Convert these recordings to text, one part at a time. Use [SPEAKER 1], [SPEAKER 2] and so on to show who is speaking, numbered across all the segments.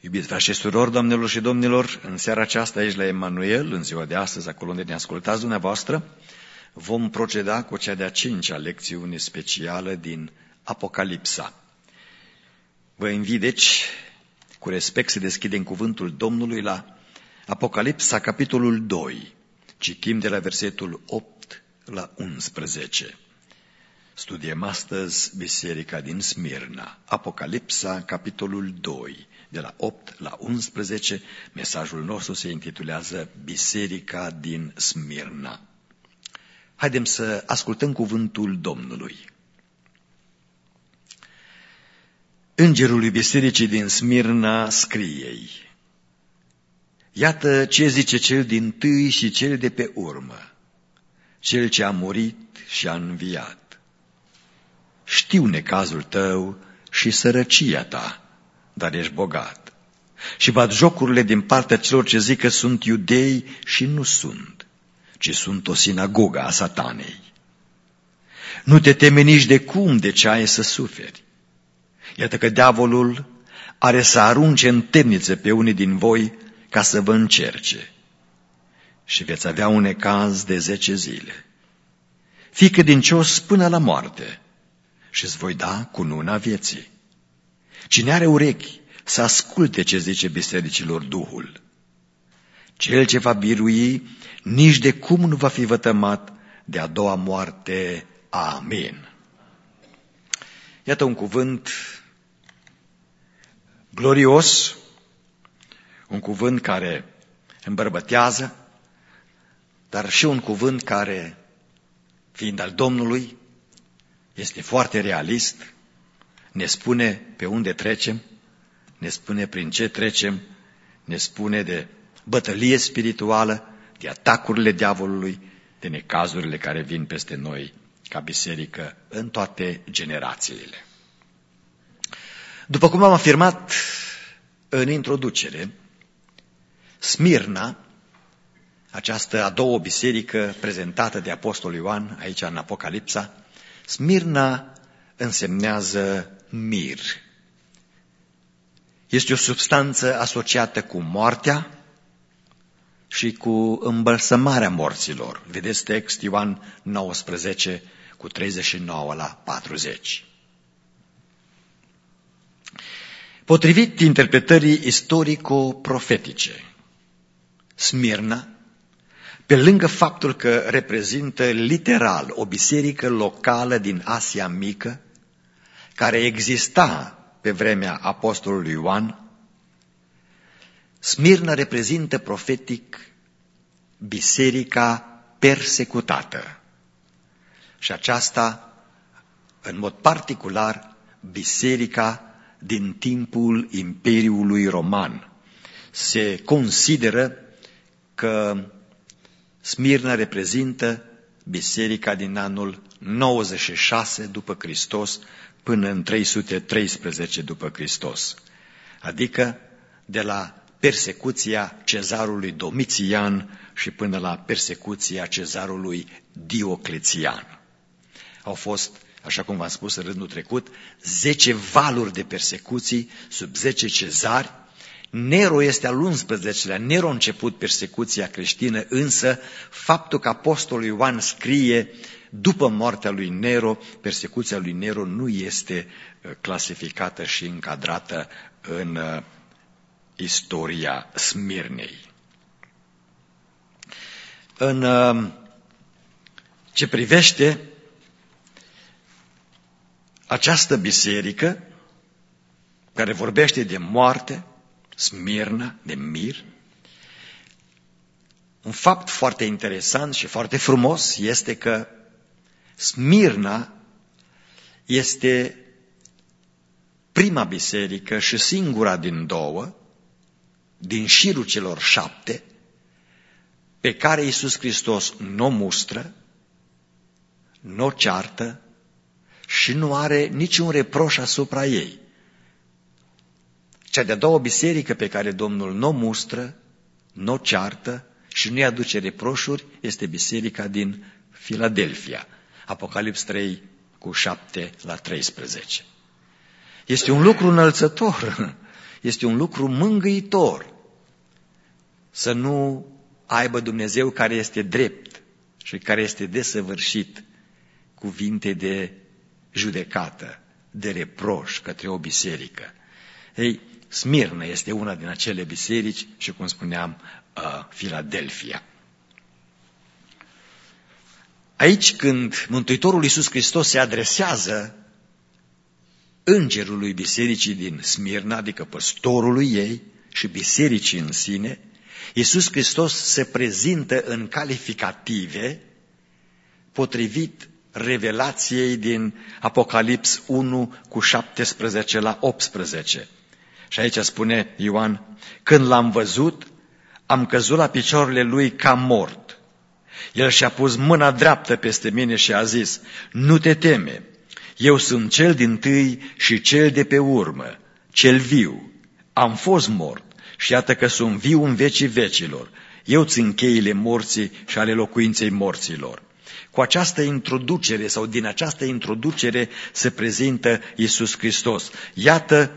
[SPEAKER 1] Iubiți frați și surori, doamnelor și domnilor, în seara aceasta aici la Emanuel, în ziua de astăzi, acolo unde ne ascultați dumneavoastră, vom proceda cu cea de-a 5-a lecțiune specială din Apocalipsa. Vă invit, deci, cu respect să deschidem cuvântul Domnului la Apocalipsa, capitolul 2. Citim de la versetul 8 la 11. Studiem astăzi Biserica din Smirna. Apocalipsa, capitolul 2, de la 8 la 11. Mesajul nostru se intitulează Biserica din Smirna. Haidem să ascultăm cuvântul Domnului. Îngerul lui Bisericii din Smirna scrie-i: Iată ce zice cel dintâi și cel de pe urmă, cel ce a murit și a înviat. Știu necazul tău și sărăcia ta, dar ești bogat. Și batjocurile din partea celor ce zic că sunt iudei și nu sunt, ci sunt o sinagogă a Satanei. Nu te teme nici de cum de ce ai să suferi. Iată că diavolul are să arunce în temniță pe unii din voi ca să vă încerce. Și veți avea un necaz de 10 zile. Fii credincios până la moarte și îți voi da cununa vieții. Cine are urechi să asculte ce zice bisericilor Duhul. Cel ce va birui nici de cum nu va fi vătămat de a doua moarte. Amin. Iată un cuvânt glorios, un cuvânt care îmbărbătează, dar și un cuvânt care, fiind al Domnului, este foarte realist, ne spune pe unde trecem, ne spune prin ce trecem, ne spune de bătălie spirituală, de atacurile diavolului, de necazurile care vin peste noi ca biserică în toate generațiile. După cum am afirmat în introducere, Smirna, această a doua biserică prezentată de Apostolul Ioan aici în Apocalipsa, Smirna însemnează mir. Este o substanță asociată cu moartea și cu îmbălsămarea morților. Vedeți text Ioan 19 cu 39 la 40. Potrivit interpretării istorico-profetice, Smirna, pe lângă faptul că reprezintă literal o biserică locală din Asia Mică, care exista pe vremea apostolului Ioan, Smirna reprezintă profetic biserica persecutată. Și aceasta, în mod particular, biserica din timpul Imperiului Roman. Se consideră că Smirna reprezintă biserica din anul 96 după Hristos până în 313 după Hristos, adică de la persecuția cezarului Domitian și până la persecuția cezarului Dioclețian. Au fost, așa cum v-am spus în rândul trecut, 10 valuri de persecuții sub 10 cezari. Nero este al 11-lea, Nero a început persecuția creștină, însă faptul că apostolul Ioan scrie după moartea lui Nero, persecuția lui Nero nu este clasificată și încadrată în istoria Smirnei. În ce privește această biserică care vorbește de moarte, Smirna, de mir, un fapt foarte interesant și foarte frumos este că Smirna este prima biserică și singura din două, din șirul celor 7, pe care Iisus Hristos nu o mustră, nu o ceartă și nu are niciun reproș asupra ei. Cea de-a doua biserică pe care Domnul nu o mustră, nu o ceartă și nu-i aduce reproșuri este biserica din Filadelfia. Apocalips 3 cu 7 la 13. Este un lucru înălțător. Este un lucru mângâitor să nu aibă Dumnezeu, care este drept și care este desăvârșit, cuvinte de judecată, de reproș către o biserică. Ei, Smirna este una din acele biserici și, cum spuneam, Filadelfia. Aici, când Mântuitorul Iisus Hristos se adresează îngerului bisericii din Smirna, adică păstorului ei și bisericii în sine, Iisus Hristos se prezintă în calificative potrivit revelației din Apocalips 1 cu 17 la 18. Și aici spune Ioan: când l-am văzut, am căzut la picioarele lui ca mort. El și-a pus mâna dreaptă peste mine și a zis: nu te teme, eu sunt cel dintâi și cel de pe urmă, cel viu. Am fost mort și iată că sunt viu în vecii vecilor. Eu țin cheile morții și ale locuinței morților. Cu această introducere sau din această introducere se prezintă Iisus Hristos. Iată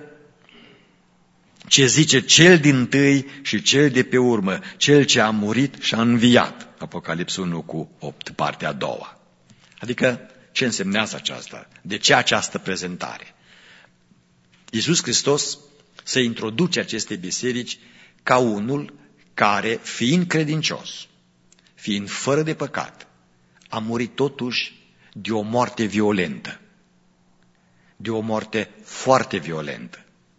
[SPEAKER 1] ce zice cel dintâi și cel de pe urmă, cel ce a murit și a înviat. Apocalips 1 cu 8, partea a doua. Adică, ce însemnează aceasta? De ce această prezentare? Iisus Hristos se introduce aceste biserici ca unul care, fiind credincios, fiind fără de păcat, a murit totuși de o moarte violentă, de o moarte foarte violentă.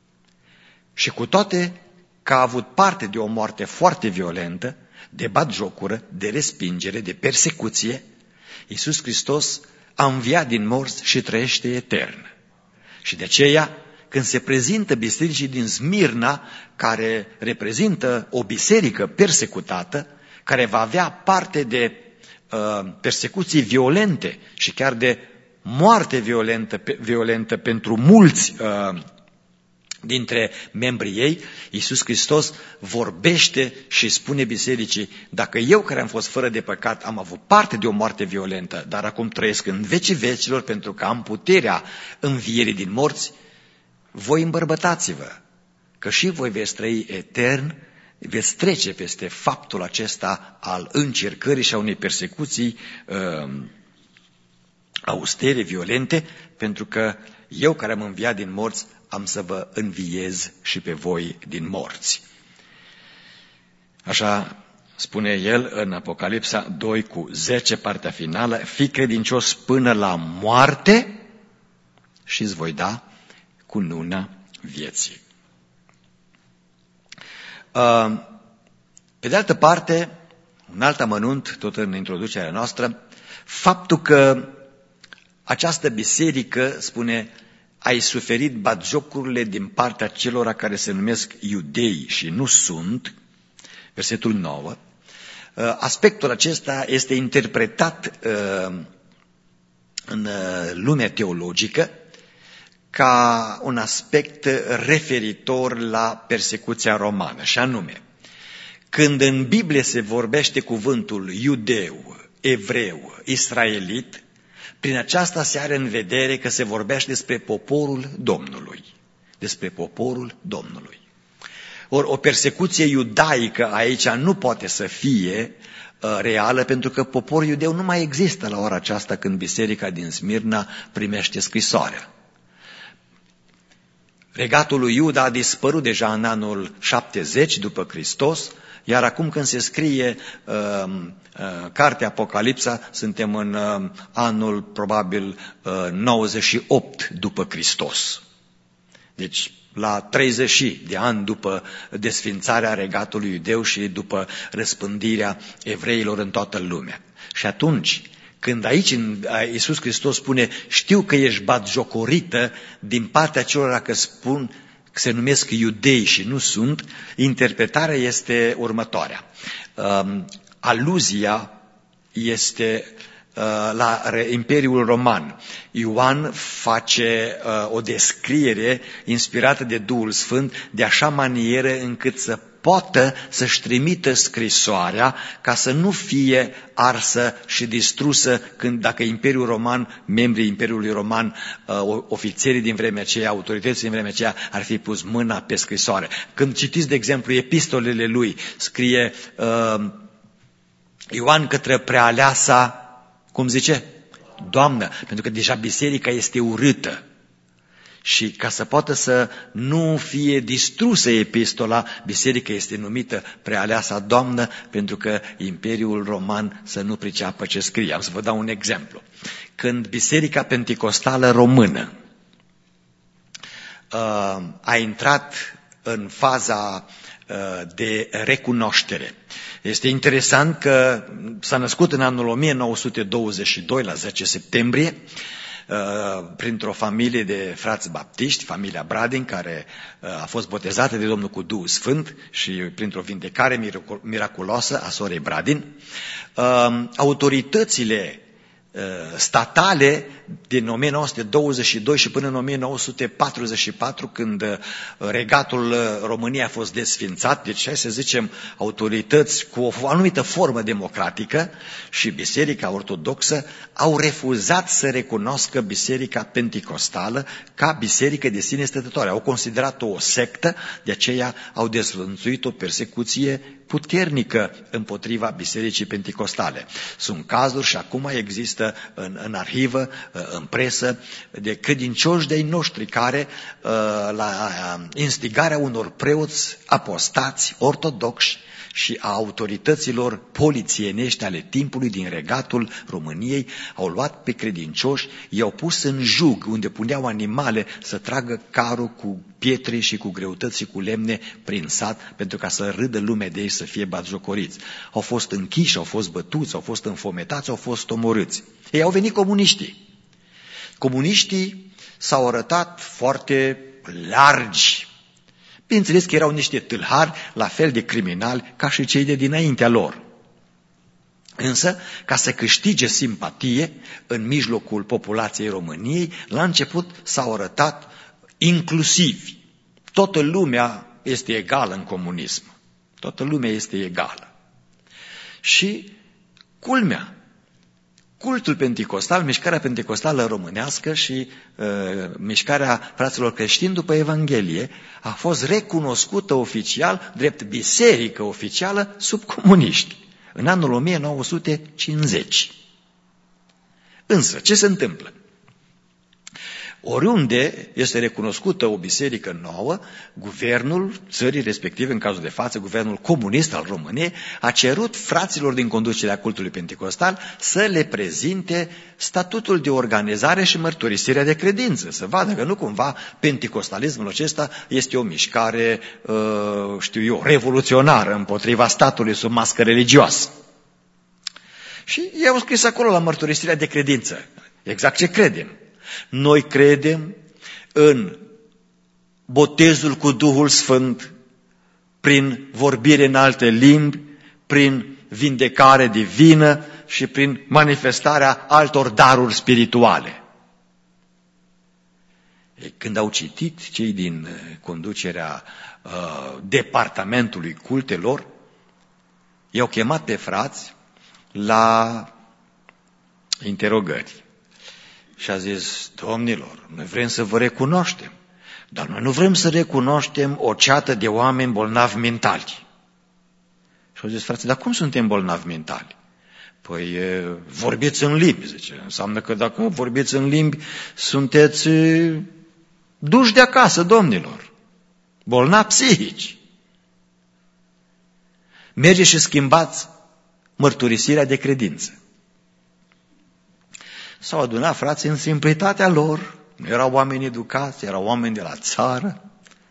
[SPEAKER 1] Și cu toate că a avut parte de o moarte foarte violentă, de batjocură, de respingere, de persecuție, Iisus Hristos a înviat din morți și trăiește etern. Și de aceea, când se prezintă bisericii din Smirna, care reprezintă o biserică persecutată, care va avea parte de persecuții violente și chiar de moarte violentă pentru mulți dintre membrii ei, Iisus Hristos vorbește și spune bisericii: dacă eu, care am fost fără de păcat, am avut parte de o moarte violentă, dar acum trăiesc în vecii vecilor pentru că am puterea învierii din morți, voi îmbărbătați-vă, că și voi veți trăi etern, veți trece peste faptul acesta al încercării și a unei persecuții austere, violente, pentru că eu, care am înviat din morți, am să vă înviez și pe voi din morți. Așa spune el în Apocalipsa 2 cu 10, partea finală: fii credincios până la moarte și îți voi da cununa vieții. Pe de altă parte, un alt amănunt, tot în introducerea noastră, faptul că această biserică, spune, ai suferit batjocurile din partea celor care se numesc iudei și nu sunt, versetul 9, aspectul acesta este interpretat în lumea teologică ca un aspect referitor la persecuția romană, și anume, când în Biblie se vorbește cuvântul iudeu, evreu, israelit, prin aceasta se are în vedere că se vorbește despre poporul Domnului. Despre poporul Domnului. Ori o persecuție iudaică aici nu poate să fie reală, pentru că poporul iudeu nu mai există la ora aceasta când biserica din Smirna primește scrisoarea. Regatul lui Iuda a dispărut deja în anul 70 după Hristos, iar acum când se scrie cartea Apocalipsa, suntem în anul probabil 98 după Hristos. Deci la 30 de ani după desfințarea regatului iudeu și după răspândirea evreilor în toată lumea. Și atunci, când aici Iisus Hristos spune: știu că ești batjocorită din partea celor care spun că se numesc iudei și nu sunt, interpretarea este următoarea. Aluzia este la Imperiul Roman. Ioan face o descriere inspirată de Duhul Sfânt de așa manieră încât să poată să-și trimită scrisoarea ca să nu fie arsă și distrusă când, dacă Imperiul Roman, membrii Imperiului Roman, ofițerii din vremea aceea, autorității din vremea aceea, ar fi pus mâna pe scrisoare. Când citiți, de exemplu, epistolele lui, scrie Ioan către prealeasa, cum zice? Doamnă, pentru că deja biserica este urâtă. Și ca să poată să nu fie distrusă epistola, biserica este numită prealeasa Doamnă, pentru că Imperiul Roman să nu priceapă ce scrie. Am să vă dau un exemplu. Când Biserica Penticostală Română a intrat în faza de recunoaștere, este interesant că s-a născut în anul 1922, la 10 septembrie, printr-o familie de frați baptiști, familia Bradin, care a fost botezată de Domnul cu Duhul Sfânt și printr-o vindecare miraculoasă a sorei Bradin. Autoritățile statale din 1922 și până în 1944, când regatul României a fost desfințat, deci hai să zicem autorități cu o anumită formă democratică și Biserica Ortodoxă au refuzat să recunoască Biserica Penticostală ca biserică de sine stătătoare. Au considerat-o o sectă, de aceea au dezvăluit o persecuție puternică împotriva Bisericii Penticostale. Sunt cazuri și acum există în arhivă, în presă, de credincioși de-ai noștri care, la instigarea unor preoți apostați ortodoxi și a autorităților polițienești ale timpului din regatul României, au luat pe credincioși, i-au pus în jug, unde puneau animale să tragă carul cu pietre și cu greutăți și cu lemne prin sat, pentru ca să râdă lumea de ei, să fie batjocoriți. Au fost închiși, au fost bătuți, au fost înfometați, au fost omorâți. Ei au venit comuniștii. Comuniștii s-au arătat foarte largi. Bineînțeles că erau niște tâlhari, la fel de criminali ca și cei de dinaintea lor. Însă, ca să câștige simpatie în mijlocul populației României, la început s-au arătat inclusivi. Toată lumea este egală în comunism. Toată lumea este egală. Și culmea, cultul penticostal, mișcarea penticostală românească și mișcarea fraților creștini după Evanghelie a fost recunoscută oficial drept biserică oficială sub comuniști în anul 1950. Însă, ce se întâmplă? Oriunde este recunoscută o biserică nouă, guvernul țării respective, în cazul de față, guvernul comunist al României, a cerut fraților din conducerea cultului penticostal să le prezinte statutul de organizare și mărturisirea de credință, să vadă că nu cumva penticostalismul acesta este o mișcare, revoluționară împotriva statului sub mască religioasă. Și ei au scris acolo la mărturisirea de credință, exact ce credem. Noi credem în botezul cu Duhul Sfânt, prin vorbire în alte limbi, prin vindecare divină și prin manifestarea altor daruri spirituale. Când au citit cei din conducerea departamentului cultelor, i-au chemat pe frați la interogări. Și a zis, domnilor, noi vrem să vă recunoaștem, dar noi nu vrem să recunoaștem o ceată de oameni bolnavi mentali. Și au zis, frate, dar cum suntem bolnavi mentali? Păi vorbiți în limbi, zice. Înseamnă că dacă vorbiți în limbi, sunteți duși de acasă, domnilor. Bolnavi psihici. Mergeți și schimbați mărturisirea de credință. S-au adunat frații în simplitatea lor, nu erau oameni educați, erau oameni de la țară.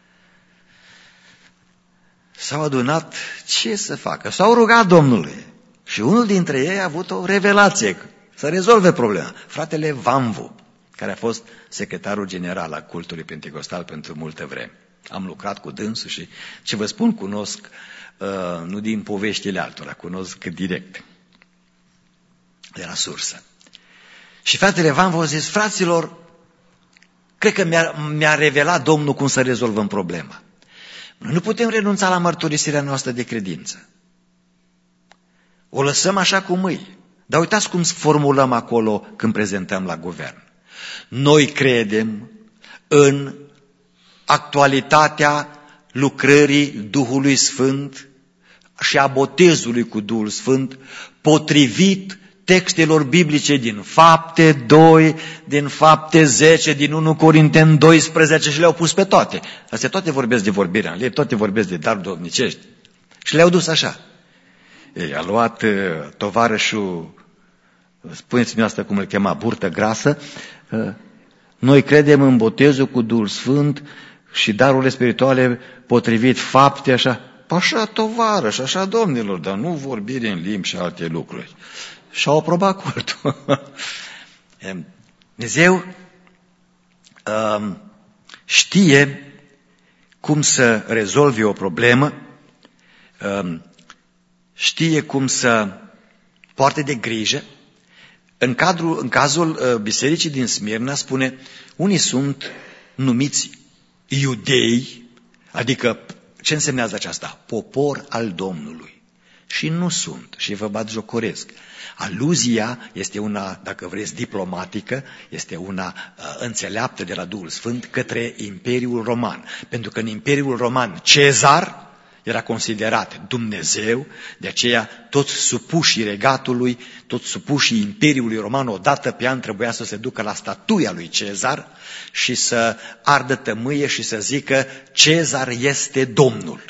[SPEAKER 1] S-au adunat, ce să facă? S-au rugat Domnului și unul dintre ei a avut o revelație să rezolve problema. Fratele Vanvu, care a fost secretarul general al cultului penticostal pentru multă vreme. Am lucrat cu dânsul și, ce vă spun, cunosc, nu din poveștile altora, cunosc direct, de la sursă. Și fratele Van v-a zis, fraților, cred că mi-a revelat Domnul cum să rezolvăm problema. Noi nu putem renunța la mărturisirea noastră de credință. O lăsăm așa cum e. Dar uitați cum formulăm acolo când prezentăm la guvern. Noi credem în actualitatea lucrării Duhului Sfânt și a botezului cu Duhul Sfânt, potrivit textelor biblice din Fapte 2, din Fapte 10, din 1 Corinteni 12 și le-au pus pe toate. Astea toate vorbesc de vorbirea în limbi, toate vorbesc de daruri duhovnicești. Și le-au dus așa. Ei, a luat tovarășul, spuneți-mi asta cum îl chema, burtă grasă, noi credem în botezul cu Duhul Sfânt și darurile spirituale potrivit Fapte, așa. Așa, tovarăș, așa, domnilor, dar nu vorbire în limbi și alte lucruri. Și-au aprobat cultul. Dumnezeu știe cum să rezolve o problemă, știe cum să poarte de grijă. În cazul bisericii din Smirna spune, unii sunt numiți iudei, adică ce însemnează aceasta? Popor al Domnului. Și nu sunt, și vă batjocoresc. Aluzia este una, dacă vreți, diplomatică, este una înțeleaptă de la Duhul Sfânt către Imperiul Roman. Pentru că în Imperiul Roman Cezar era considerat Dumnezeu, de aceea toți supușii regatului, toți supușii Imperiului Roman odată pe an trebuia să se ducă la statuia lui Cezar și să ardă tămâie și să zică Cezar este Domnul.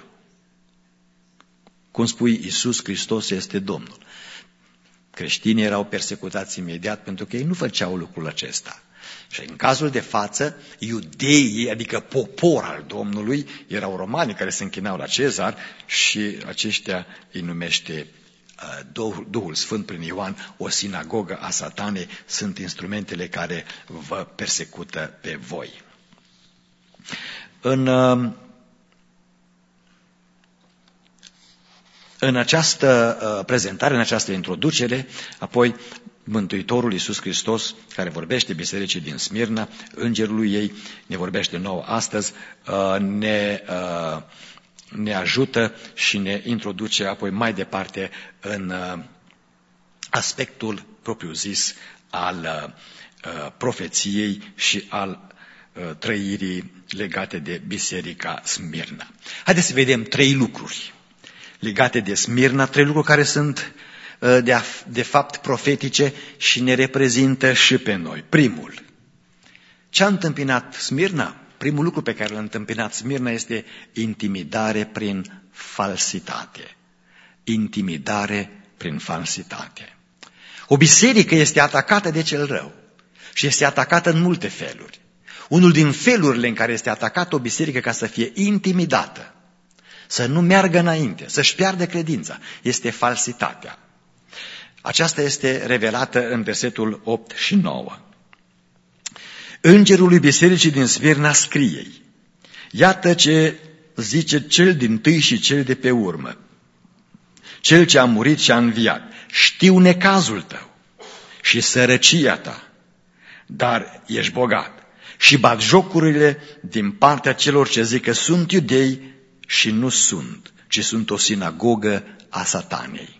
[SPEAKER 1] Cum spui, Iisus Hristos este Domnul. Creștinii erau persecutați imediat pentru că ei nu făceau lucrul acesta. Și în cazul de față, iudeii, adică popor al Domnului, erau romani care se închinau la Cezar și aceștia îi numește Duhul Sfânt prin Ioan o sinagogă a Satanei, sunt instrumentele care vă persecută pe voi. În această prezentare, în această introducere, apoi Mântuitorul Iisus Hristos, care vorbește bisericii din Smirna, îngerul ei, ne vorbește nouă astăzi, ne ajută și ne introduce apoi mai departe în aspectul propriu-zis al profeției și al trăirii legate de biserica Smirna. Haideți să vedem 3 lucruri legate de Smirna, 3 lucruri care sunt de fapt profetice și ne reprezintă și pe noi. Primul, ce a întâmpinat Smirna? Primul lucru pe care l-a întâmpinat Smirna este intimidare prin falsitate. Intimidare prin falsitate. O biserică este atacată de cel rău și este atacată în multe feluri. Unul din felurile în care este atacată o biserică ca să fie intimidată, să nu meargă înainte, să-și piardă credința, este falsitatea. Aceasta este revelată în versetul 8 și 9. Îngerul lui bisericii din Smirna scrie: iată ce zice cel dintâi și cel de pe urmă, cel ce a murit și a înviat. Știu necazul tău și sărăcia ta, dar ești bogat. Și batjocurile din partea celor ce zic că sunt iudei și nu sunt, ci sunt o sinagogă a Satanei.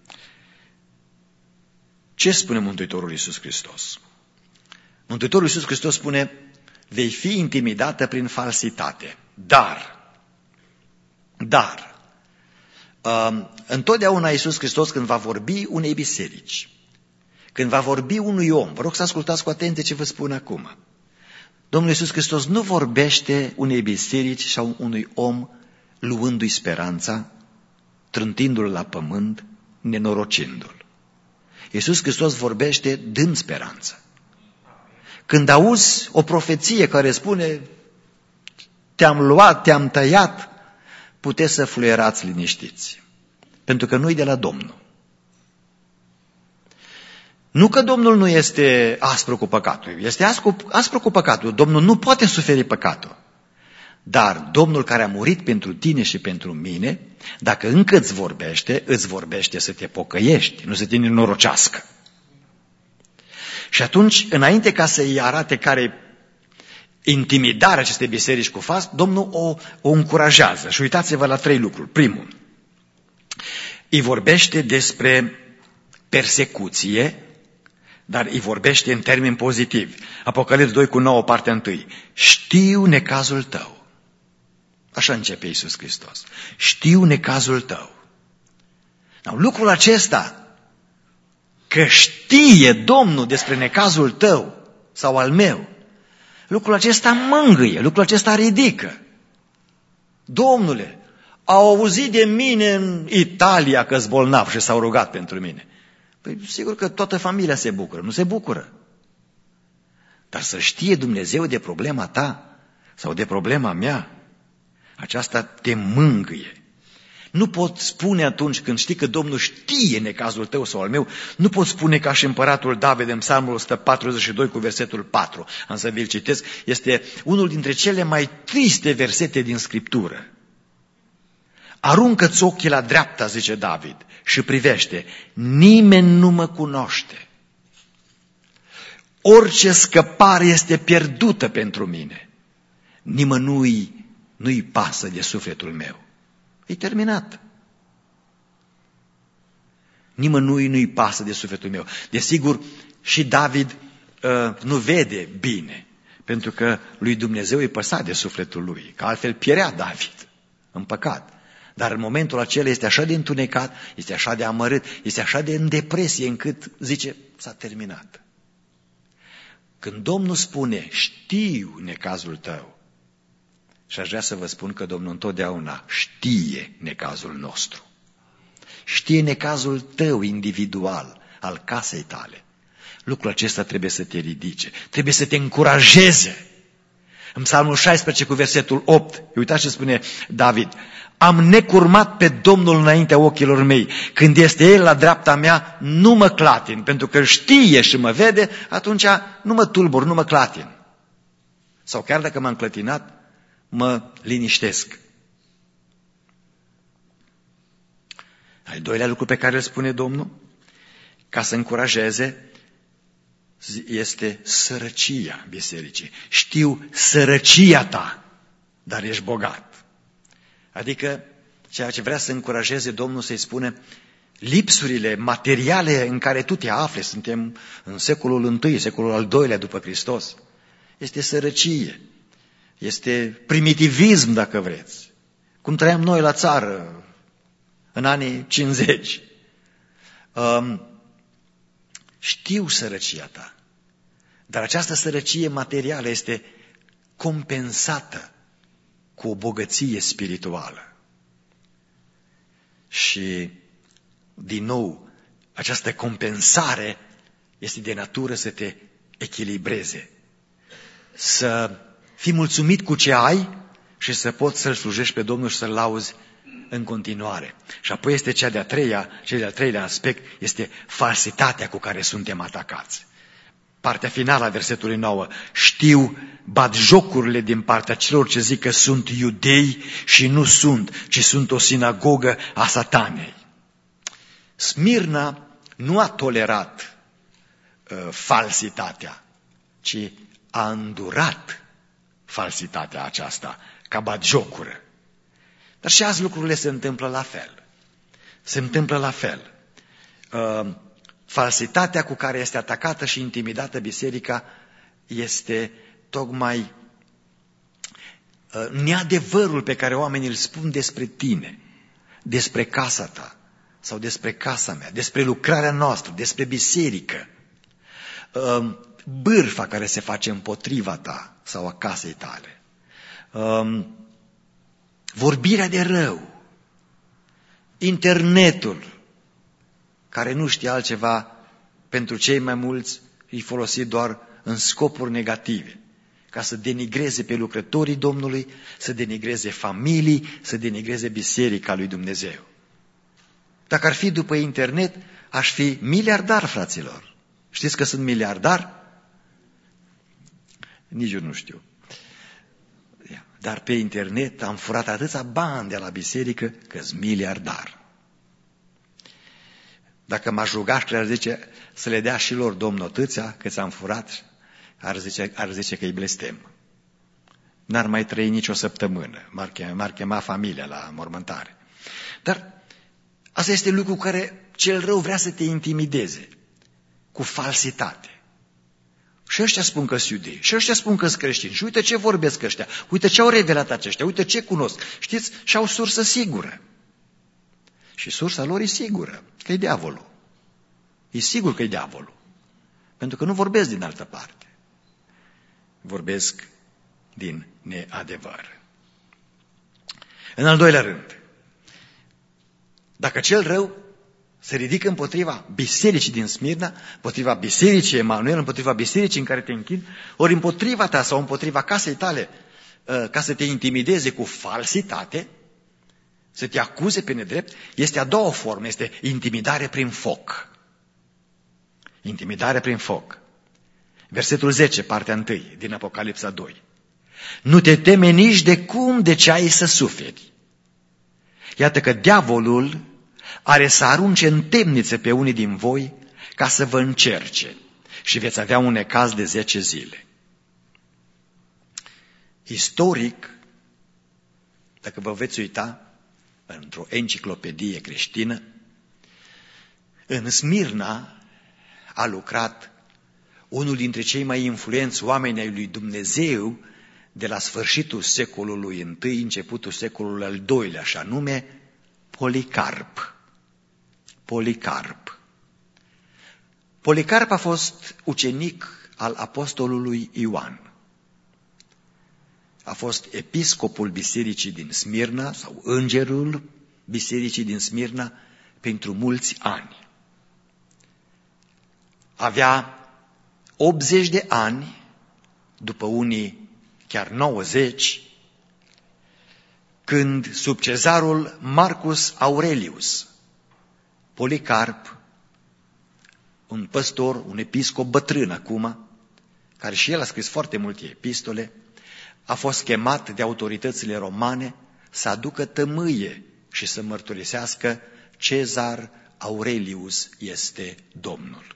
[SPEAKER 1] Ce spune Mântuitorul Iisus Hristos? Mântuitorul Iisus Hristos spune: vei fi intimidată prin falsitate. Dar, întotdeauna Iisus Hristos, când va vorbi unei biserici, când va vorbi unui om, vă rog să ascultați cu atenție ce vă spun acum. Domnul Iisus Hristos nu vorbește unei biserici sau unui om luându-i speranța, trântindu-l la pământ, nenorocindu-l. Iisus Hristos vorbește dând speranță. Când auzi o profeție care spune te-am luat, te-am tăiat, puteți să fluierați liniștiți. Pentru că nu-i de la Domnul. Nu că Domnul nu este aspru cu păcatul, este aspru cu păcatul. Domnul nu poate suferi păcatul. Dar Domnul care a murit pentru tine și pentru mine, dacă încă îți vorbește să te pocăiești, nu să te nenorocească. Și atunci, înainte ca să-i arate care intimidarea acestei biserici cu fals, Domnul o încurajează. Și uitați-vă la 3 lucruri. Primul, îi vorbește despre persecuție, dar îi vorbește în termeni pozitivi. Apocalips 2:9, partea 1. Știu necazul tău. Așa începe Iisus Hristos. Știu necazul tău. Lucrul acesta, că știe Domnul despre necazul tău sau al meu, lucrul acesta mângâie, lucrul acesta ridică. Domnule, au auzit de mine în Italia că-s bolnav și s-au rugat pentru mine. Păi sigur că toată familia se bucură, nu se bucură. Dar să știe Dumnezeu de problema ta sau de problema mea, aceasta te mângâie. Nu pot spune atunci când știi că Domnul știe necazul tău sau al meu, nu pot spune ca și împăratul David în Psalmul 142 cu versetul 4. Am să vi-l citesc. Este unul dintre cele mai triste versete din Scriptură. Aruncă-ți ochii la dreapta, zice David, și privește. Nimeni nu mă cunoaște. Orice scăpare este pierdută pentru mine. Nimănui nu-i pasă de sufletul meu. E terminat. Nimănui nu-i pasă de sufletul meu. Desigur, și David nu vede bine, pentru că lui Dumnezeu îi păsa de sufletul lui, că altfel pierea David în păcat. Dar în momentul acela este așa de întunecat, este așa de amărât, este așa de în depresie încât zice, s-a terminat. Când Domnul spune, știu necazul tău, și aș vrea să vă spun că Domnul întotdeauna știe necazul nostru. Știe necazul tău individual, al casei tale. Lucrul acesta trebuie să te ridice, trebuie să te încurajeze. În Psalmul 16 cu versetul 8, uitați ce spune David, am necurmat pe Domnul înaintea ochilor mei. Când este El la dreapta mea, nu mă clatin, pentru că știe și mă vede, atunci nu mă tulbur, nu mă clatin. Sau chiar dacă m-am clătinat, mă liniștesc. Al doilea lucru pe care îl spune Domnul, ca să încurajeze, este sărăcia bisericii. Știu sărăcia ta, dar ești bogat. Adică ceea ce vrea să încurajeze Domnul să-i spune, lipsurile materiale în care tu te afli, suntem în secolul I, secolul al II-lea după Hristos, este sărăcie. Este primitivism, dacă vreți. Cum trăiam noi la țară în anii 50. Știu sărăcia ta, dar această sărăcie materială este compensată cu o bogăție spirituală. Și, din nou, această compensare este de natură să te echilibreze, să fii mulțumit cu ce ai și să poți să-L slujești pe Domnul și să-L lauzi în continuare. Și apoi este cel de-al treilea aspect, este falsitatea cu care suntem atacați. Partea finală a versetului 9. Știu batjocurile din partea celor ce zic că sunt iudei și nu sunt, ci sunt o sinagogă a Satanei. Smirna nu a tolerat falsitatea, ci a îndurat falsitatea aceasta ca batjocură. Dar și azi lucrurile se întâmplă la fel. Se întâmplă la fel. Falsitatea cu care este atacată și intimidată biserica este tocmai neadevărul pe care oamenii îl spun despre tine, despre casa ta sau despre casa mea, despre lucrarea noastră, despre biserică. Bârfa care se face împotriva ta sau a casei tale. Vorbirea de rău. Internetul, care nu știe altceva, pentru cei mai mulți îi folosi doar în scopuri negative, ca să denigreze pe lucrătorii Domnului, să denigreze familii, să denigreze biserica lui Dumnezeu. Dacă ar fi după internet, aș fi miliardar, fraților. Știți că sunt miliardar? Nici eu nu știu. Dar pe internet am furat atâția bani de la biserică că-s miliardar. Dacă m-aș ruga, ar zice să le dea și lor Domnul atâția că ți-am furat, ar zice că îi blestem. N-ar mai trăi nicio săptămână, m-ar chema familia la mormântare. Dar asta este lucru care cel rău vrea să te intimideze cu falsitate. Și ăștia spun că-s iudei, și ăștia spun că-s creștini, și uite ce vorbesc ăștia, uite ce au revelat aceștia, uite ce cunosc. Știți? Și au sursă sigură. Și sursa lor e sigură, că e diavolul. E sigur că e diavolul. Pentru că nu vorbesc din altă parte. Vorbesc din neadevăr. În al doilea rând, dacă cel rău se ridică împotriva bisericii din Smirna, împotriva bisericii Emanuel, împotriva bisericii în care te închini, ori împotriva ta sau împotriva casei tale, ca să te intimideze cu falsitate, să te acuze pe nedrept, este a doua formă, este intimidare prin foc. Intimidare prin foc. Versetul 10, partea 1 din Apocalipsa 2. Nu te teme nici de cum de ce ai să suferi. Iată că diavolul are să arunce în temnițe pe unii din voi ca să vă încerce și veți avea un necaz de 10 zile. Istoric, dacă vă veți uita într-o enciclopedie creștină, în Smirna a lucrat unul dintre cei mai influenți oameni ai lui Dumnezeu de la sfârșitul secolului I, începutul secolului al II-lea, și anume Policarp. Policarp a fost ucenic al apostolului Ioan. A fost episcopul bisericii din Smirna sau îngerul bisericii din Smirna pentru mulți ani. Avea 80 de ani, după unii chiar 90, când sub cezarul Marcus Aurelius, Policarp, un păstor, un episcop bătrân acum, care și el a scris foarte multe epistole, a fost chemat de autoritățile romane să aducă tămâie și să mărturisească: Cezar Aurelius este Domnul.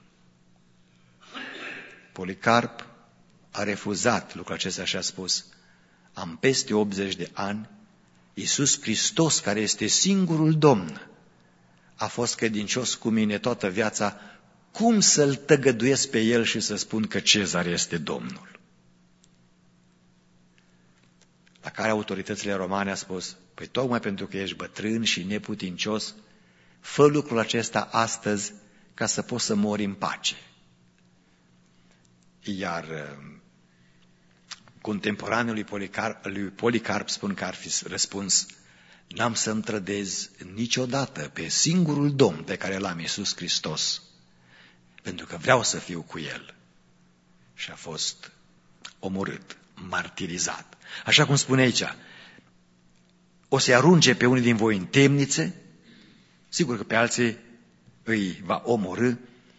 [SPEAKER 1] Policarp a refuzat lucrul acesta și a spus: am peste 80 de ani, Iisus Hristos, care este singurul Domn, a fost credincios cu mine toată viața, cum să-L tăgăduiesc pe El și să spun că Cezar este Domnul? La care autoritățile romane a spus: păi tocmai pentru că ești bătrân și neputincios, fă lucrul acesta astăzi ca să poți să mori în pace. Iar contemporaneul lui Policarp spun că ar fi răspuns: n-am să-mi trădez niciodată pe singurul Domn pe care l-am, Iisus Hristos, pentru că vreau să fiu cu El. Și a fost omorât, martirizat. Așa cum spune aici, o să-i arunce pe unii din voi în temnițe, sigur că pe alții îi va omorâ,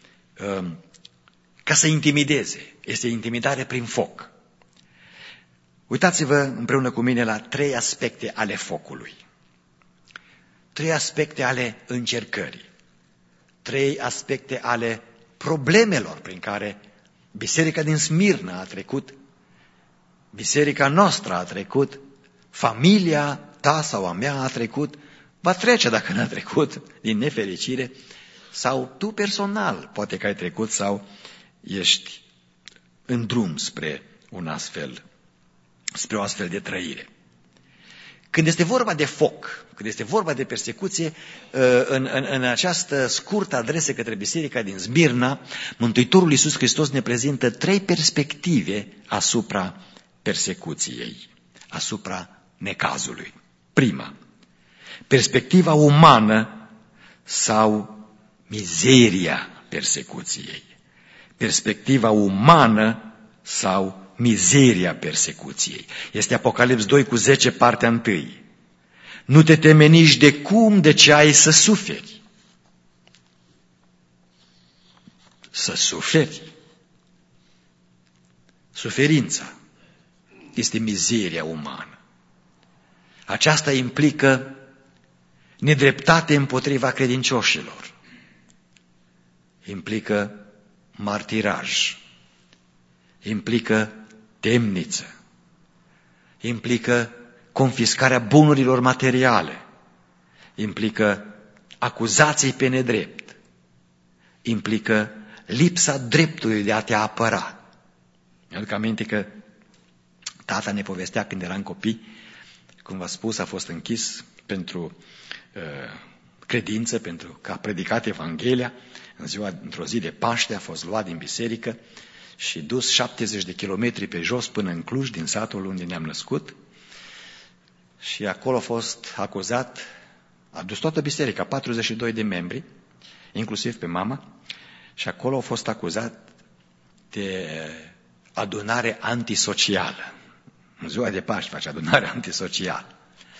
[SPEAKER 1] ca să intimideze. Este intimidare prin foc. Uitați-vă împreună cu mine la 3 aspecte ale focului. 3 aspecte ale încercării. 3 aspecte ale problemelor prin care biserica din Smirna a trecut, biserica noastră a trecut, familia ta sau a mea a trecut, va trece dacă n-a trecut, din nefericire, sau tu personal poate că ai trecut sau ești în drum spre o astfel de trăire. Când este vorba de foc, când este vorba de persecuție, în această scurtă adresă către biserica din Smirna, Mântuitorul Iisus Hristos ne prezintă 3 perspective asupra persecuției, asupra necazului. Prima, perspectiva umană sau mizeria persecuției. Perspectiva umană sau mizeria persecuției. Este Apocalips 2:10, partea 1. Nu te teme nici de cum de ce ai să suferi. Să suferi. Suferința este mizeria umană. Aceasta implică nedreptate împotriva credincioșilor. implică martiraj, implică temniță, implică confiscarea bunurilor materiale, implică acuzații pe nedrept, implică lipsa dreptului de a te apăra. Mi-aduc aminte că tata ne povestea când eram copii, cum v-a spus, a fost închis pentru credință, pentru că a predicat Evanghelia. Într-o zi de Paște a fost luat din biserică și dus 70 de kilometri pe jos până în Cluj, din satul unde ne-am născut. Și acolo a fost acuzat, a dus toată biserica, 42 de membri, inclusiv pe mama, și acolo a fost acuzat de adunare antisocială. În ziua de Paște face adunare antisocială.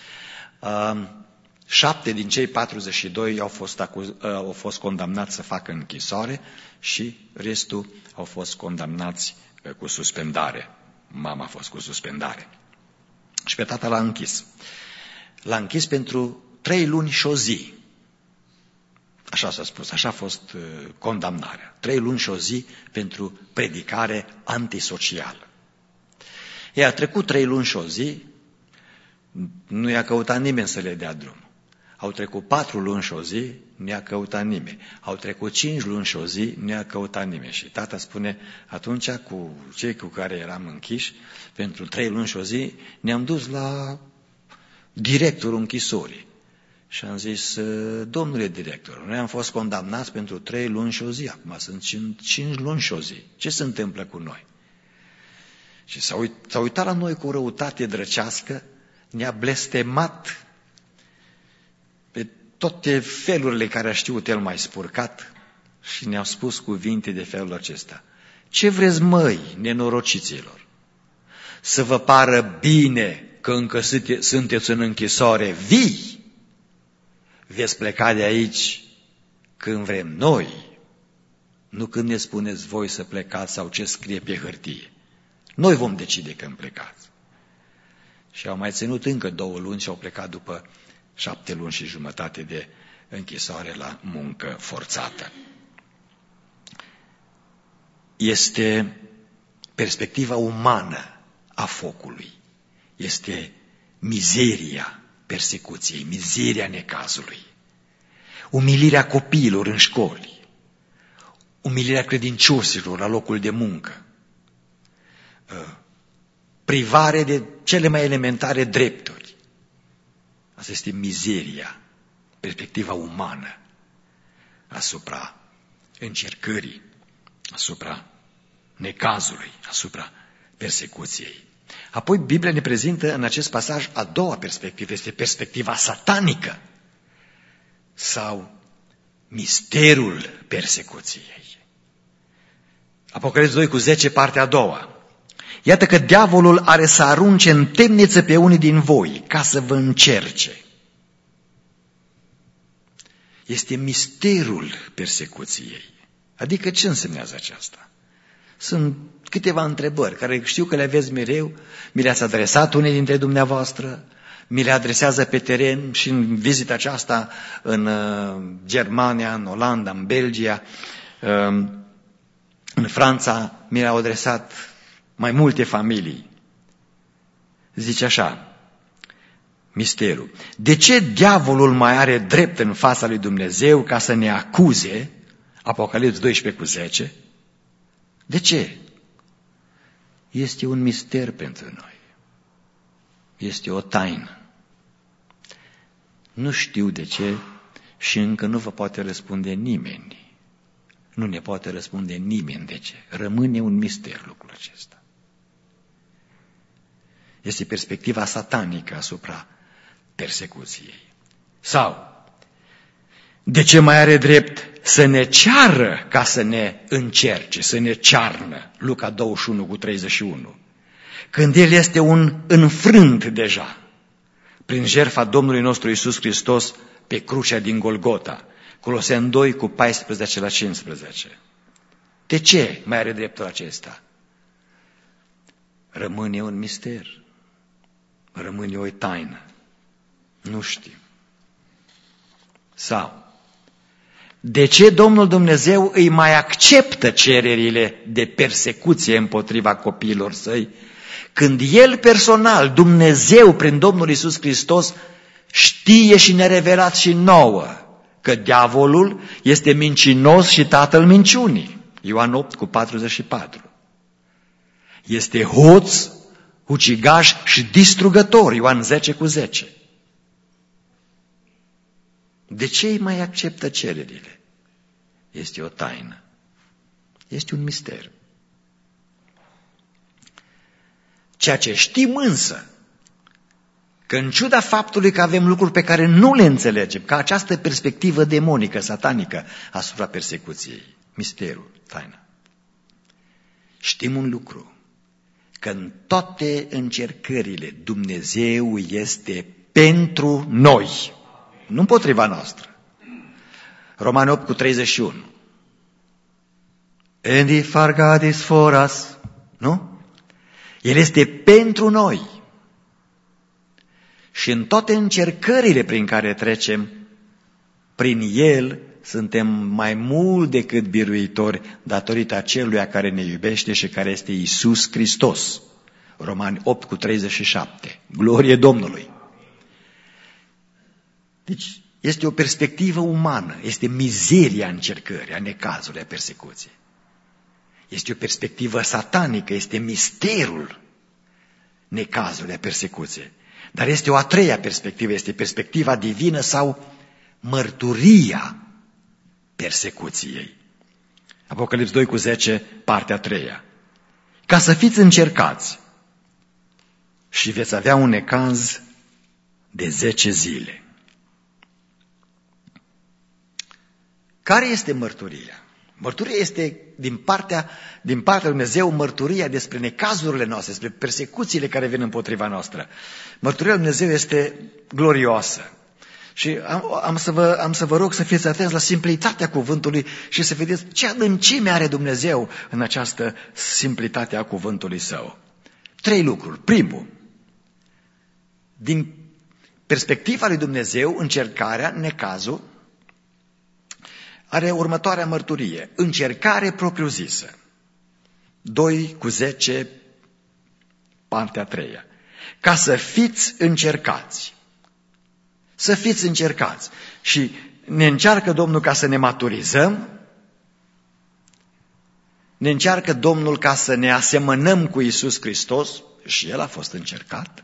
[SPEAKER 1] 7 din cei 42 au fost condamnați să facă închisoare și restul au fost condamnați cu suspendare. Mama a fost cu suspendare. Și pe tata l-a închis. L-a închis pentru 3 luni și o zi. Așa s-a spus, așa a fost condamnarea. 3 luni și o zi pentru predicare antisocială. A trecut 3 luni și o zi, nu i-a căutat nimeni să le dea drum. Au trecut 4 luni și o zi, nu i-a căutat nimeni. Au trecut 5 luni și o zi, nu i-a căutat nimeni. Și tata spune, atunci cu cei cu care eram închiși, pentru 3 luni și o zi, ne-am dus la directorul închisorii. Și am zis, domnule director, noi am fost condamnați pentru 3 luni și o zi, acum sunt 5 luni și o zi. Ce se întâmplă cu noi? Și s-a uitat la noi cu răutate drăcească, ne-a blestemat pe toate felurile care a știut el mai spurcat și ne-a spus cuvinte de felul acesta. Ce vreți, măi, nenorociților? Să vă pară bine că încă sunteți în închisoare vii? Veți pleca de aici când vrem noi, nu când ne spuneți voi să plecați sau ce scrie pe hârtie. Noi vom decide când plecați. Și au mai ținut încă 2 luni și au plecat după 7 luni și jumătate de închisoare la muncă forțată. Este perspectiva umană a focului. Este mizeria persecuției, mizeria necazului, umilirea copiilor în școli, umilirea credincioșilor la locul de muncă, privare de cele mai elementare drepturi. Asta este mizeria, perspectiva umană asupra încercării, asupra necazului, asupra persecuției. Apoi Biblia ne prezintă în acest pasaj a doua perspectivă, este perspectiva satanică sau misterul persecuției. Apocalipsa 2:10, partea a doua. Iată că diavolul are să arunce în temniță pe unii din voi ca să vă încerce. Este misterul persecuției. Adică ce însemnează aceasta? Sunt câteva întrebări care știu că le aveți mereu, mi le-ați adresat unii dintre dumneavoastră, mi le adresează pe teren și în vizita aceasta în Germania, în Olanda, în Belgia, în Franța, mi le-au adresat mai multe familii. Zice așa, misterul. De ce diavolul mai are drept în fața lui Dumnezeu ca să ne acuze? Apocalipsa 12:10. De ce? Este un mister pentru noi. Este o taină. Nu știu de ce și încă nu vă poate răspunde nimeni. Nu ne poate răspunde nimeni de ce. Rămâne un mister lucrul acesta. Este perspectiva satanică asupra persecuției. Sau, de ce mai are drept să ne ceară ca să ne încerce, să ne cearnă? Luca 21:31. Când El este un înfrânt deja, prin jertfa Domnului nostru Iisus Hristos pe crucea din Golgota. Coloseni 2:14-15. De ce mai are dreptul acesta? Rămâne un mister. Rămâne o taină. Nu știu. Sau, De ce Domnul Dumnezeu îi mai acceptă cererile de persecuție împotriva copiilor săi, când El personal, Dumnezeu, prin Domnul Iisus Hristos, știe și ne-a revelat și nouă că diavolul este mincinos și tatăl minciunii. Ioan 8:44. Este hoț, ucigaș și distrugător. Ioan 10:10. De ce îi mai acceptă cererile? Este o taină. Este un mister. Ceea ce știm însă, că în ciuda faptului că avem lucruri pe care nu le înțelegem, ca această perspectivă demonică, satanică asupra persecuției, misterul, taina, știm un lucru, că în toate încercările Dumnezeu este pentru noi, nu împotriva noastră. Romani 8:31. Endi fargadis foras, nu? El este pentru noi. Și în toate încercările prin care trecem, prin El suntem mai mult decât biruitori datorită aceluia care ne iubește și care este Iisus Hristos. Romani 8:37. Glorie Domnului! Deci este o perspectivă umană, este mizeria încercării, a necazului, a persecuției. Este o perspectivă satanică, este misterul necazului, a persecuției. Dar este o a treia perspectivă, este perspectiva divină sau mărturia persecuției. Apocalips 2:10, partea a treia. Ca să fiți încercați și veți avea un necaz de 10 zile. Care este mărturia? Mărturia este din partea lui Dumnezeu, mărturia despre necazurile noastre, despre persecuțiile care vin împotriva noastră. Mărturia lui Dumnezeu este glorioasă. Și am să vă rog să fiți atenți la simplitatea cuvântului și să vedeți ce adâncime are Dumnezeu în această simplitate a cuvântului Său. 3 lucruri. Primul, din perspectiva lui Dumnezeu, încercarea, necazul, are următoarea mărturie, încercare propriu-zisă. 2:10, partea a treia. Ca să fiți încercați. Să fiți încercați. Și ne încearcă Domnul ca să ne maturizăm, ne încearcă Domnul ca să ne asemănăm cu Iisus Hristos și El a fost încercat.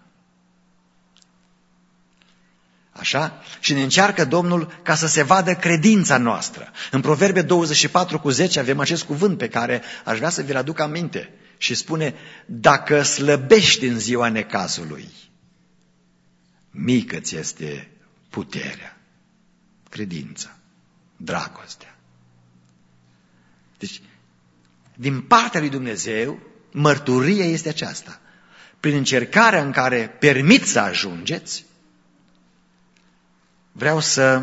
[SPEAKER 1] Așa? Și ne încearcă Domnul ca să se vadă credința noastră. În Proverbe 24:10 avem acest cuvânt pe care aș vrea să vi-l aduc aminte. Și spune, dacă slăbești în ziua necazului, mică ți este puterea, credința, dragostea. Deci, din partea lui Dumnezeu, mărturia este aceasta. Prin încercarea în care permit să ajungeți, vreau să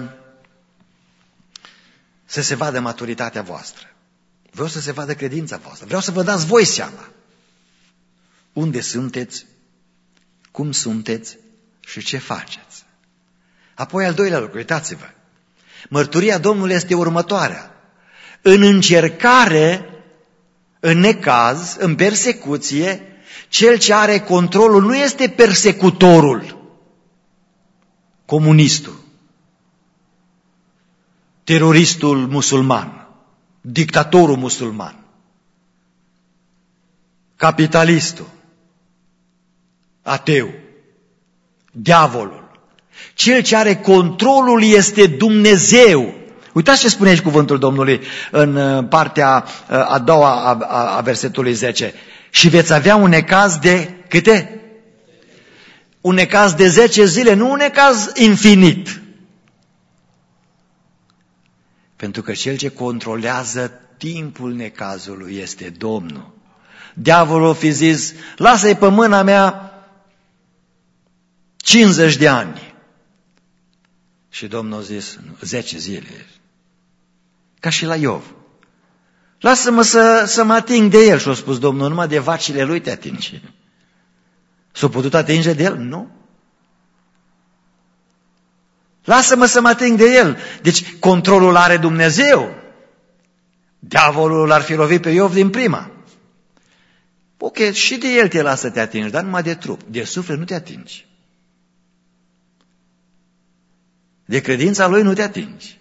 [SPEAKER 1] se vadă maturitatea voastră. Vreau să se vadă credința voastră. Vreau să vă dați voi seama unde sunteți, cum sunteți și ce faceți. Apoi al doilea lucru, uitați-vă. Mărturia Domnului este următoarea. În încercare, în necaz, în persecuție, cel ce are controlul nu este persecutorul, comunistul, teroristul musulman, dictatorul musulman, capitalistul, ateu, diavolul. Cel ce are controlul este Dumnezeu. Uitați ce spune aici cuvântul Domnului în partea a doua a versetului 10. Și veți avea un necaz de câte? Un necaz de 10 zile, nu un necaz infinit. Pentru că cel ce controlează timpul necazului este Domnul. Diavolul o fi zis, lasă-i pe mâna mea 50 de ani. Și Domnul a zis, 10 zile. Ca și la Iov. Lasă-mă să mă ating de el. Și a spus Domnul, numai de vacile lui te atingi. S-a putut atinge de el? Nu. Lasă-mă să mă ating de el. Deci controlul are Dumnezeu. Diavolul l-ar fi lovit pe Iov din prima. Ok, și de el te lasă să te atingi, dar numai de trup. De suflet nu te atingi. De credința lui nu te atingi.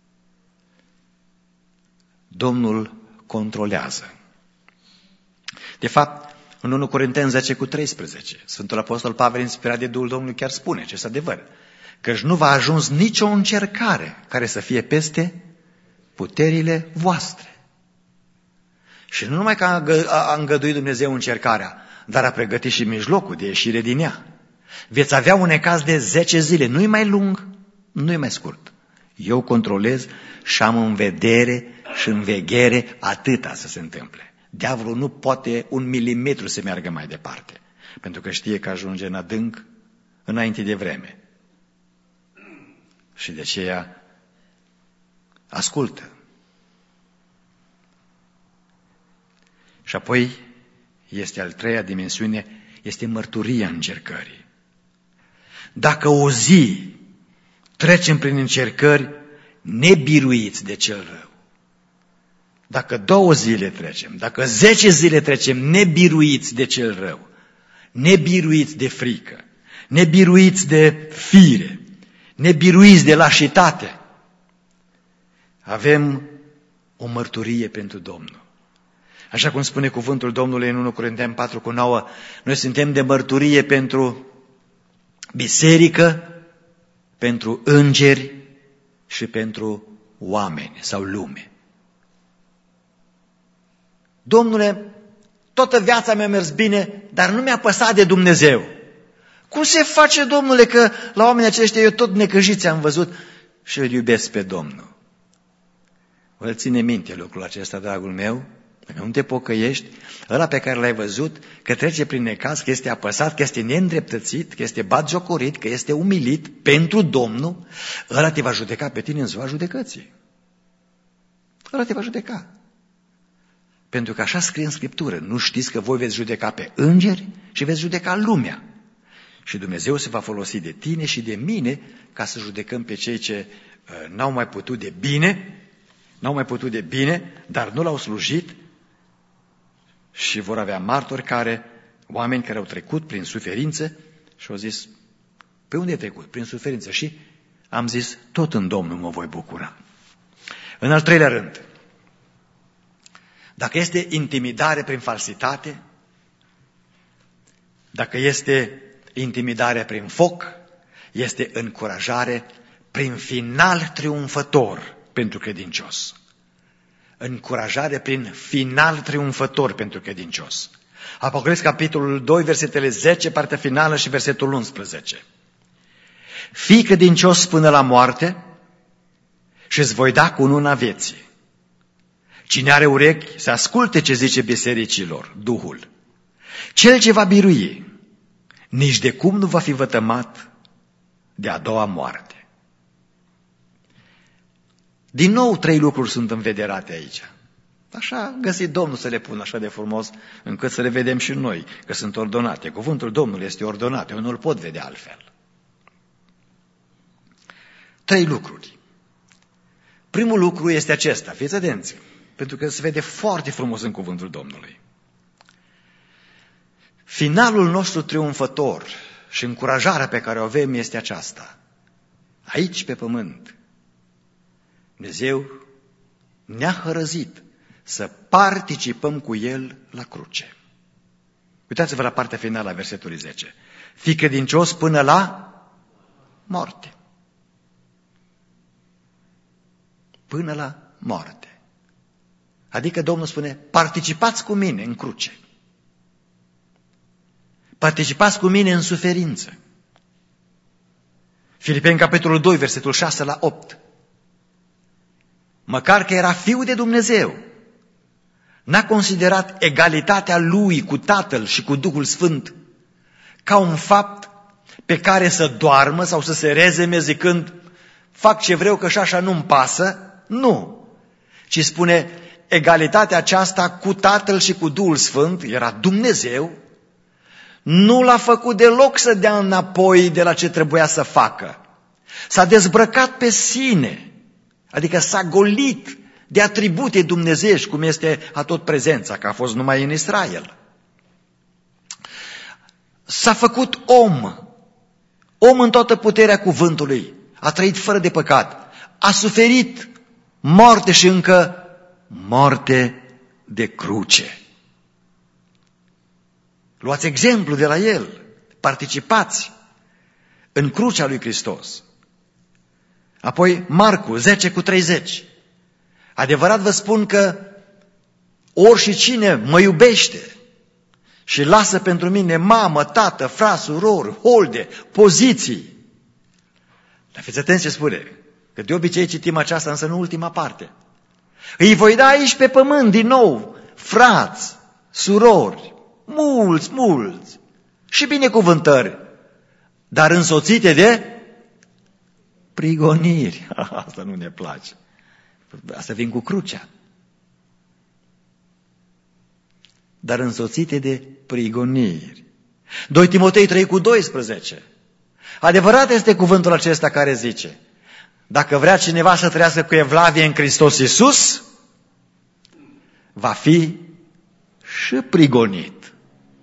[SPEAKER 1] Domnul controlează. De fapt, în 1 Corinteni 10:13, Sfântul Apostol Pavel, inspirat de Duhul Domnului, chiar spune acest adevăr, căci nu va ajuns nicio încercare care să fie peste puterile voastre. Și nu numai că a îngăduit Dumnezeu încercarea, dar a pregătit și mijlocul de ieșire din ea. Veți avea un necaz de 10 zile, nu-i mai lung, nu-i mai scurt. Eu controlez și am în vedere și în veghere atâta să se întâmple. Diavolul nu poate 1 milimetru să meargă mai departe, pentru că știe că ajunge în adânc înainte de vreme. Și de aceea ascultă. Și apoi este al treia dimensiune, este mărturia încercării. Dacă o zi trecem prin încercări nebiruiți de cel rău, dacă 2 zile trecem, dacă 10 zile trecem nebiruiți de cel rău, nebiruiți de frică, nebiruiți de fire, nebiruiți de lașitate, avem o mărturie pentru Domnul. Așa cum spune cuvântul Domnului în 1 Corinteni 4:9, noi suntem de mărturie pentru biserică, pentru îngeri și pentru oameni sau lume. Domnule, toată viața mea a mers bine, dar nu mi-a păsat de Dumnezeu. Cum se face, Domnule, că la oamenii aceștia eu tot necăjiți am văzut și îl iubesc pe Domnul? Vă ține minte lucrul acesta, dragul meu? Dacă nu te pocăiești, ăla pe care l-ai văzut că trece prin necaz, că este apăsat, că este neîndreptățit, că este batjocorit, că este umilit pentru Domnul, ăla te va judeca pe tine în ziua judecății. Ăla te va judeca. Pentru că așa scrie în Scriptură, nu știți că voi veți judeca pe îngeri și veți judeca lumea. Și Dumnezeu se va folosi de tine și de mine ca să judecăm pe cei ce n-au mai putut de bine, dar nu l-au slujit și vor avea martori oameni care au trecut prin suferință și au zis, pe unde ai trecut? Prin suferință. Și am zis, tot în Domnul mă voi bucura. În al treilea rând, dacă este intimidare prin falsitate, dacă este intimidare prin foc, este încurajare prin final triumfător pentru credincios. Încurajare prin final triumfător pentru credincios. Apocalipsa, capitolul 2, versetele 10, partea finală și versetul 11. Fii credincios până la moarte și îți voi da cununa vieții. Cine are urechi să asculte ce zice bisericilor Duhul. Cel ce va birui, nici de cum nu va fi vătămat de a doua moarte. Din nou 3 lucruri sunt învederate aici. Așa a găsit Domnul să le pună așa de frumos, încât să le vedem și noi, că sunt ordonate. Cuvântul Domnului este ordonat, eu nu-l pot vedea altfel. 3 lucruri. Primul lucru este acesta, fiți atenți, pentru că se vede foarte frumos în cuvântul Domnului. Finalul nostru triumfător și încurajarea pe care o avem este aceasta. Aici pe pământ, Dumnezeu ne-a hărăzit să participăm cu El la cruce. Uitați-vă la partea finală a versetului 10. Fii credincios până la moarte. Până la moarte. Adică Domnul spune, participați cu mine în cruce. Participați cu mine în suferință. Filipeni, capitolul 2, versetul 6 la 8. Măcar că era Fiul de Dumnezeu, n-a considerat egalitatea Lui cu Tatăl și cu Duhul Sfânt ca un fapt pe care să doarmă sau să se rezeme zicând, fac ce vreau că și așa nu-mi pasă. Nu, ci spune, egalitatea aceasta cu Tatăl și cu Duhul Sfânt, era Dumnezeu, nu l-a făcut deloc să dea înapoi de la ce trebuia să facă, S-a dezbrăcat pe sine, adică s-a golit de atribute dumnezeiești, cum este atot prezența, că a fost numai în Israel. S-a făcut om în toată puterea cuvântului, a trăit fără de păcat, a suferit moarte și încă moarte de cruce. Luați exemplu de la el, participați în crucea lui Hristos. Apoi Marcu 10:30. Adevărat vă spun că oricine mă iubește și lasă pentru mine mamă, tată, frat, surori, holde, poziții. Dar fiți atenți ce spune, că de obicei citim aceasta, însă nu ultima parte. Îi voi da aici pe pământ din nou frați, surori, mulți și binecuvântări, dar însoțite de prigoniri. Asta nu ne place. Asta vin cu crucea. Dar însoțite de prigoniri. 2 Timotei 3:12. Adevărat este cuvântul acesta care zice: dacă vrea cineva să trăiască cu evlavie în Hristos Iisus, va fi și prigonit.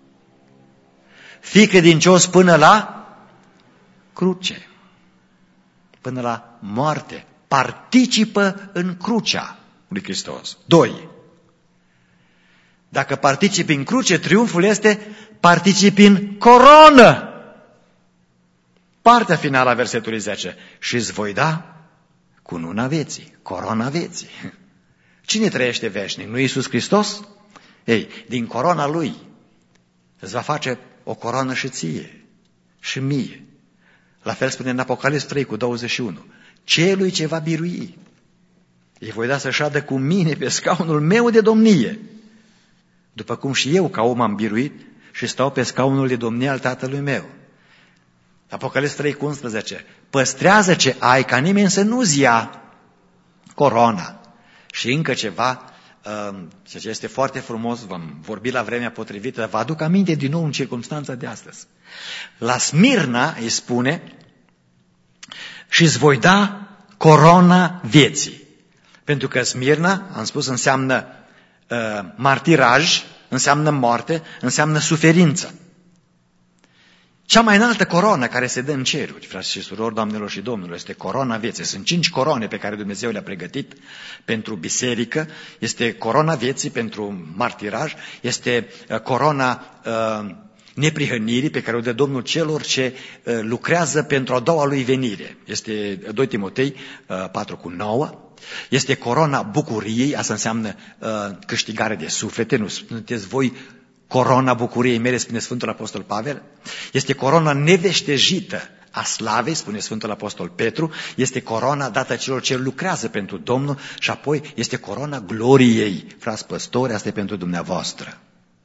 [SPEAKER 1] Fii credincios până la cruce, până la moarte. Participă în crucea lui Hristos. 2. Dacă participi în cruce, triumful este participi în coronă. Partea finală a versetului 10. Și îți voi da cununa vieții, corona vieții. Cine trăiește veșnic? Nu Iisus Hristos? Ei, din corona Lui îți va face o coroană și ție și mie. La fel spune în Apocalips 3:21. Celui ce va birui, îi voi da să șadă cu mine pe scaunul meu de domnie, după cum și eu ca om am biruit și stau pe scaunul de domnie al Tatălui meu. Apocalips 3:11. Păstrează ce ai, ca nimeni să nu-ți ia corona. Și încă ceva, ce este foarte frumos, vom vorbi la vremea potrivită, vă aduc aminte din nou în circumstanța de astăzi. La Smirna îi spune: și îți voi da corona vieții. Pentru că Smirna, am spus, înseamnă martiraj, înseamnă moarte, înseamnă suferință. Cea mai înaltă coroană care se dă în ceruri, frați și surori, doamnelor și domnilor, este corona vieții. Sunt 5 coroane pe care Dumnezeu le-a pregătit pentru biserică. Este corona vieții pentru martiraj, este corona neprihănirii pe care o dă Domnul celor ce lucrează pentru a doua lui venire. Este 2 Timotei 4:9. Este corona bucuriei, asta înseamnă câștigare de suflete, nu sunteți voi corona bucuriei mele, spune Sfântul Apostol Pavel. Este corona neveștejită a slavei, spune Sfântul Apostol Petru. Este corona dată celor ce lucrează pentru Domnul și apoi este corona gloriei. Frați păstori, asta e pentru dumneavoastră.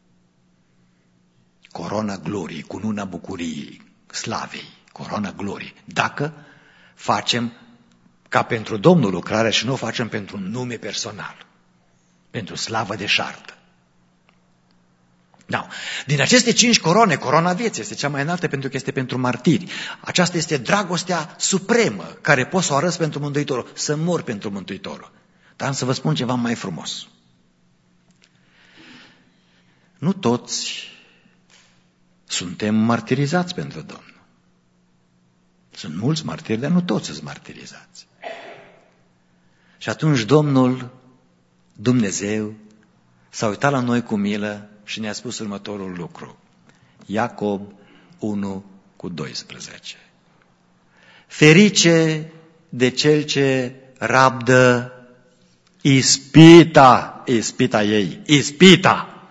[SPEAKER 1] Corona gloriei, cununa bucuriei, slavei, corona gloriei. Dacă facem ca pentru Domnul lucrarea și nu o facem pentru un nume personal, pentru slavă deșartă. Da. Din aceste 5 coroane, corona vieții este cea mai înaltă pentru că este pentru martiri. Aceasta este dragostea supremă care poți să o arăți pentru Mântuitorul, să mor pentru Mântuitorul. Dar am să vă spun ceva mai frumos. Nu toți suntem martirizați pentru Domnul. Sunt mulți martiri, dar nu toți sunt martirizați. Și atunci Domnul, Dumnezeu, s-a uitat la noi cu milă și ne-a spus următorul lucru. Iacob 1:12. Ferice de cel ce rabdă ispita ei.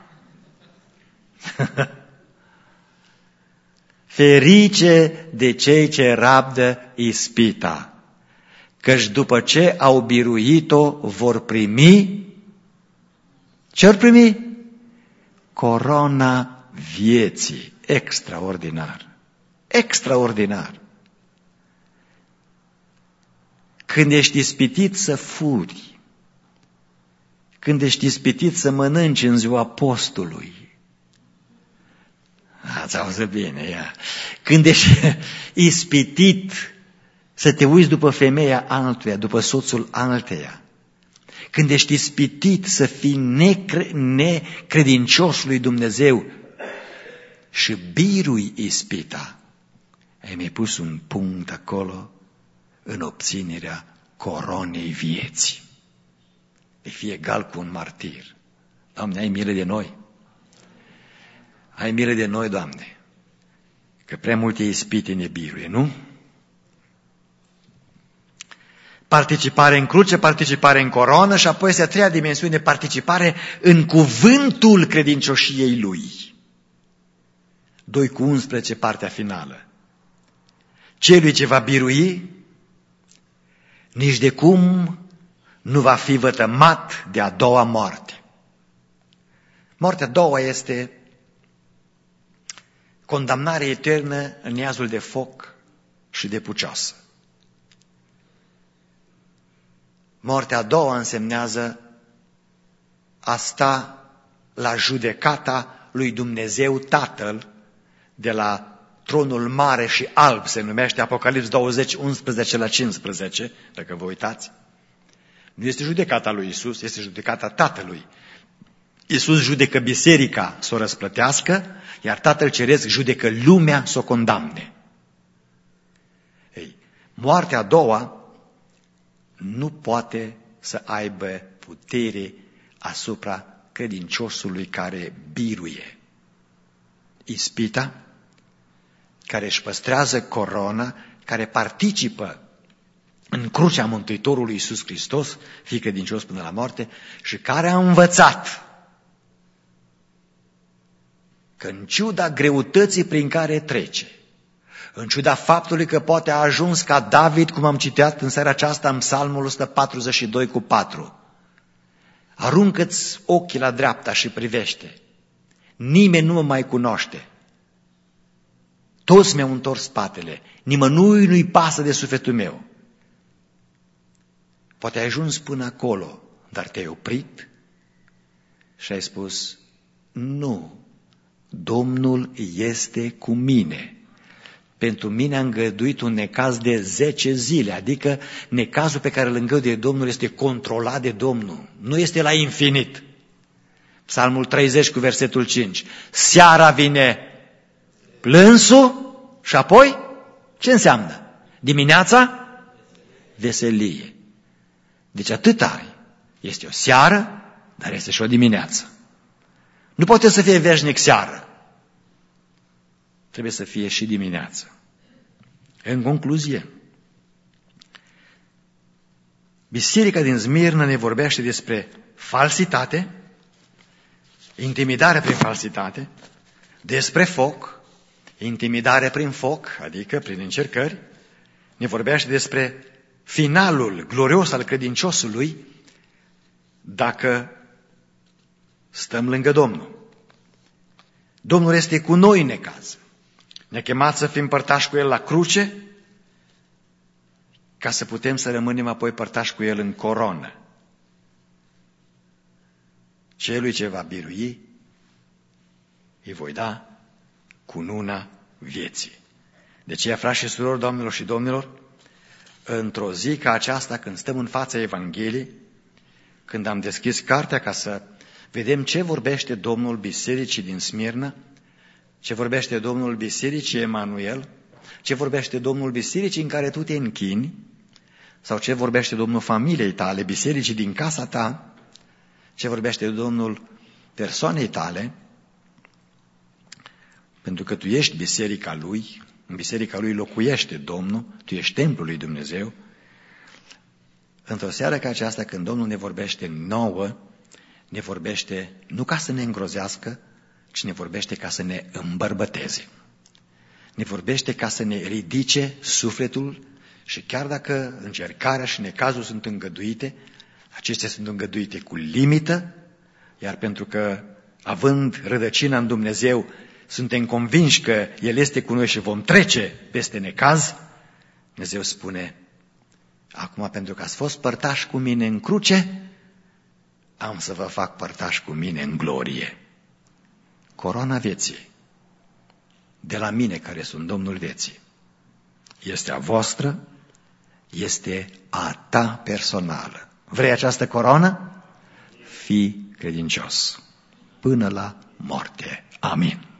[SPEAKER 1] Ferice de cei ce rabdă ispita, căci după ce au biruit-o vor primi, ce vor primi? Corona vieții. Extraordinar. Extraordinar. Când ești ispitit să furi, când ești ispitit să mănânci în ziua postului, ați auzit bine, ia. Când ești ispitit să te uiți după femeia altuia, după soțul alteia, când ești ispitit să fii necredincios lui Dumnezeu și birui ispita, ai mai pus un punct acolo în obținerea coronei vieții. Vei fi egal cu un martir. Doamne, ai milă de noi. Ai milă de noi, Doamne, că prea multe ispite ne biruie, nu? Participare în cruce, participare în coroană și apoi este a treia dimensiune, participare în cuvântul credincioșiei Lui. 2:11, partea finală. Celui ce va birui, nici de cum nu va fi vătămat de a doua moarte. Moartea a doua este condamnare eternă în iazul de foc și de pucioasă. Moartea a doua însemnează a sta la judecata lui Dumnezeu Tatăl de la tronul mare și alb, se numește Apocalips 20, 11-15, dacă vă uitați. Nu este judecata lui Iisus, este judecata Tatălui. Iisus judecă biserica să o răsplătească, iar Tatăl Ceresc judecă lumea să o condamne. Ei, moartea a doua nu poate să aibă putere asupra credinciosului care biruie. Ispita, care își păstrează corona, care participă în crucea Mântuitorului Iisus Hristos, fie credincios până la moarte, și care a învățat că în ciuda greutății prin care trece, în ciuda faptului că poate a ajuns ca David, cum am citit în seara aceasta în Psalmul 142:4, aruncă-ți ochii la dreapta și privește, nimeni nu mă mai cunoaște, toți mi-au întors spatele, nimănui nu-i pasă de sufletul meu. Poate ai ajuns până acolo, dar te-ai oprit și ai spus, nu, Domnul este cu mine. Pentru mine a îngăduit un necaz de 10 zile, adică necazul pe care îl îngăduie Domnul este controlat de Domnul, nu este la infinit. Psalmul 30 cu versetul 5. Seara vine plânsul și apoi ce înseamnă? Dimineața? Veselie. Deci atât ai. Este o seară, dar este și o dimineață. Nu poate să fie veșnic seară. Trebuie să fie și dimineață. În concluzie, biserica din Smirna ne vorbește despre falsitate, intimidare prin falsitate, despre foc, intimidare prin foc, adică prin încercări, ne vorbește despre finalul glorios al credinciosului dacă stăm lângă Domnul. Domnul este cu noi în necaz. Ne-a chemat să fim părtași cu El la cruce, ca să putem să rămânem apoi părtași cu El în coronă. Celui ce va birui, îi voi da cununa vieții. De aceea, frați și surori, doamnelor și domnilor, într-o zi ca aceasta, când stăm în fața Evangheliei, când am deschis cartea ca să vedem ce vorbește Domnul Bisericii din Smirna, ce vorbește Domnul Bisericii Emanuel, ce vorbește Domnul Bisericii în care tu te închini, sau ce vorbește Domnul familiei tale, bisericii din casa ta, ce vorbește Domnul persoanei tale, pentru că tu ești biserica Lui, în biserica Lui locuiește Domnul, tu ești templul lui Dumnezeu. Într-o seară ca aceasta, când Domnul ne vorbește nouă, ne vorbește nu ca să ne îngrozească, ci ne vorbește ca să ne îmbărbăteze. Ne vorbește ca să ne ridice sufletul și chiar dacă încercarea și necazul sunt îngăduite, acestea sunt îngăduite cu limită, iar pentru că, având rădăcina în Dumnezeu, suntem convinși că El este cu noi și vom trece peste necaz, Dumnezeu spune, acum pentru că ați fost părtași cu mine în cruce, am să vă fac părtași cu mine în glorie. Coroana vieții, de la mine care sunt Domnul vieții, este a voastră este a ta personală. Vrei această coroană? Fii credincios până la moarte. Amin.